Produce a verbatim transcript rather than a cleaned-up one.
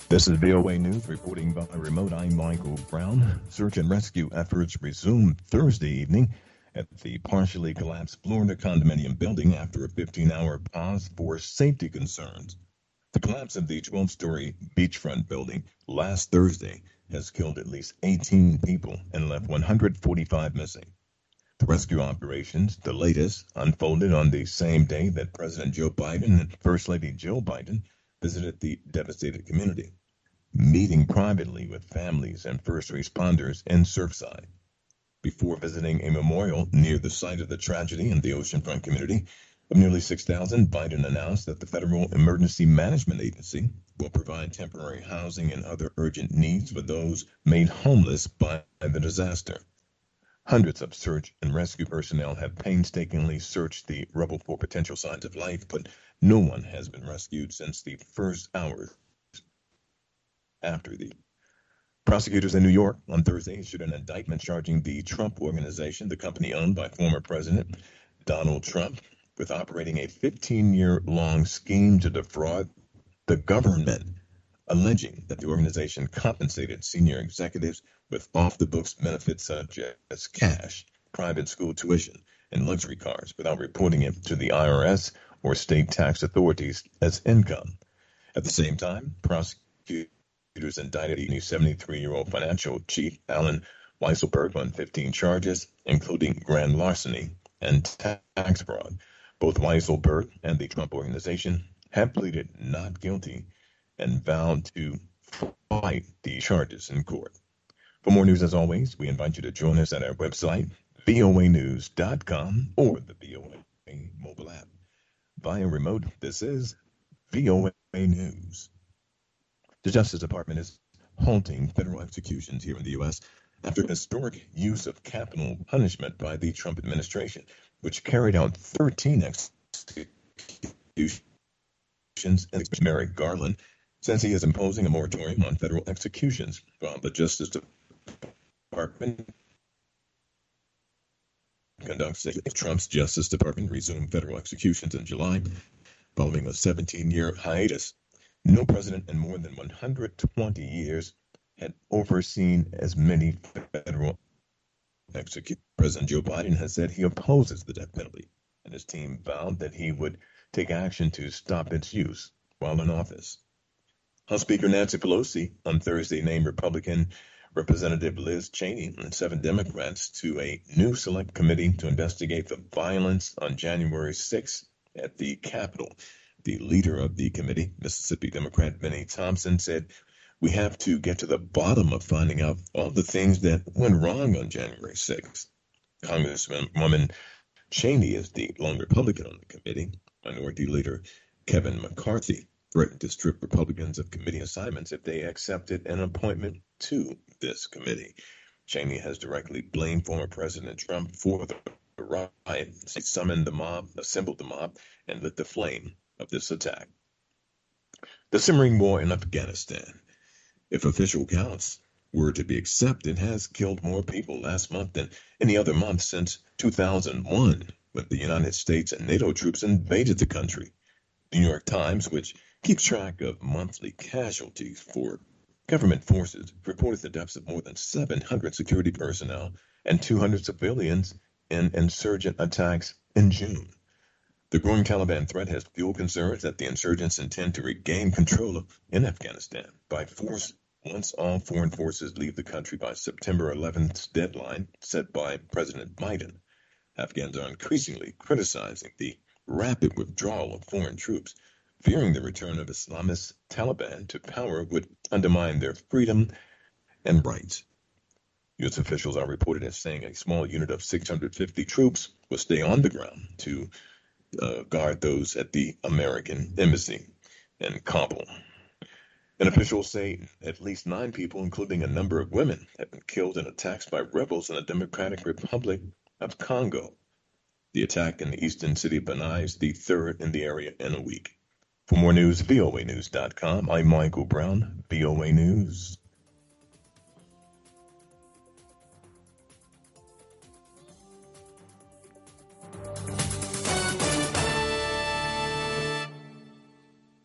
This is V O A News reporting by remote. I'm Michael Brown. Search and rescue efforts resumed Thursday evening at the partially collapsed Florida condominium building after a fifteen-hour pause for safety concerns. The collapse of the twelve-story beachfront building last Thursday has killed at least eighteen people and left one hundred forty-five missing. The rescue operations, the latest, unfolded on the same day that President Joe Biden and First Lady Jill Biden visited the devastated community, meeting privately with families and first responders in Surfside. Before visiting a memorial near the site of the tragedy in the oceanfront community of nearly six thousand, Biden announced that the Federal Emergency Management Agency will provide temporary housing and other urgent needs for those made homeless by the disaster. Hundreds of search and rescue personnel have painstakingly searched the rubble for potential signs of life, but no one has been rescued since the first hours after the prosecutors in New York on Thursday issued an indictment charging the Trump Organization, the company owned by former President Donald Trump, with operating a fifteen-year-long scheme to defraud the government, alleging that the organization compensated senior executives with off-the-books benefits such as cash, private school tuition, and luxury cars without reporting it to the I R S or state tax authorities as income. At the same time, prosecutors indicted a seventy-three-year-old financial chief, Alan Weisselberg, on fifteen charges, including grand larceny and tax fraud. Both Weisselberg and the Trump Organization have pleaded not guilty and vowed to fight the charges in court. For more news, as always, we invite you to join us at our website, V O A news dot com, or the V O A mobile app. Via remote, this is V O A News. The Justice Department is halting federal executions here in the U S after historic use of capital punishment by the Trump administration, which carried out thirteen executions. Merrick Garland says he is imposing a moratorium on federal executions, while the Justice Department conducts Trump's Justice Department resumed federal executions in July following a seventeen-year hiatus. No president in more than one hundred twenty years had overseen as many federal executions. President Joe Biden has said he opposes the death penalty, and his team vowed that he would take action to stop its use while in office. House Speaker Nancy Pelosi on Thursday named Republican Representative Liz Cheney and seven Democrats to a new select committee to investigate the violence on January sixth at the Capitol. The leader of the committee, Mississippi Democrat Benny Thompson, said, "We have to get to the bottom of finding out all the things that went wrong on January sixth. Congresswoman Cheney is the lone Republican on the committee. Minority Leader Kevin McCarthy threatened to strip Republicans of committee assignments if they accepted an appointment to this committee. Cheney has directly blamed former President Trump for the riot. She summoned the mob, assembled the mob, and lit the flame of this attack." The simmering war in Afghanistan, if official counts were to be accepted, has killed more people last month than any other month since two thousand one, when the United States and NATO troops invaded the country. The New York Times, which keeps track of monthly casualties for government forces, reported the deaths of more than seven hundred security personnel and two hundred civilians in insurgent attacks in June. The growing Taliban threat has fueled concerns that the insurgents intend to regain control of, in Afghanistan by force once all foreign forces leave the country by September eleventh's deadline set by President Biden. Afghans are increasingly criticizing the rapid withdrawal of foreign troops, fearing the return of Islamist Taliban to power would undermine their freedom and rights. U S officials are reported as saying a small unit of six hundred fifty troops will stay on the ground to uh, guard those at the American embassy in Kabul. And officials say at least nine people, including a number of women, have been killed in attacks by rebels in the Democratic Republic of Congo. The attack in the eastern city of Banai is the third in the area in a week. For more news, V O A news dot com. I'm Michael Brown, V O A News.